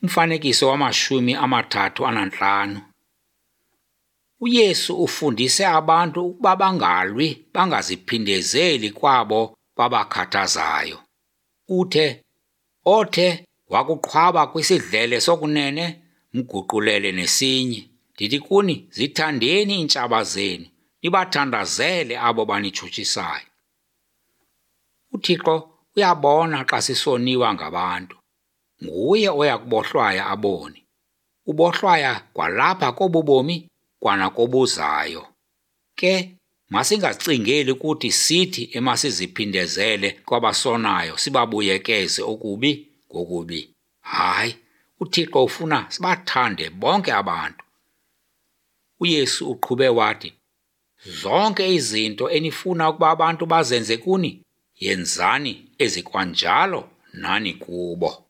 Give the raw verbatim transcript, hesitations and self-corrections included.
Umfanekiso wamashumi amathathu anantlanu. UYesu ufundise abantu ukuba bangalwi bangaziphindezeli kwabo babakhathazayo. Uthe, "Othe wakuqhwaba kwisidlele sokunene, mguqulele nesinye. Ndithi kuni, zithandeni iintshaba zenu, nibathandazele abo banitshutshisayo." UThixo uyabona xa sisoniwa ngabantu. Nguye oya kubohlwaya abone. Ubohlwaya kwalapha kobu bomi kwanakobuzayo. Ke masingacingeli ukuthi sithi emasiziphindezele kwabasonayo sibabuyekeze okubi ngokubi. Hayi, uThixo ufuna sibathande bonke abantu. UYesu uqhube wathi, "Zonke izinto enifuna ukuba abantu bazenze kuni, yenzani ezikwanjalo nani kubo."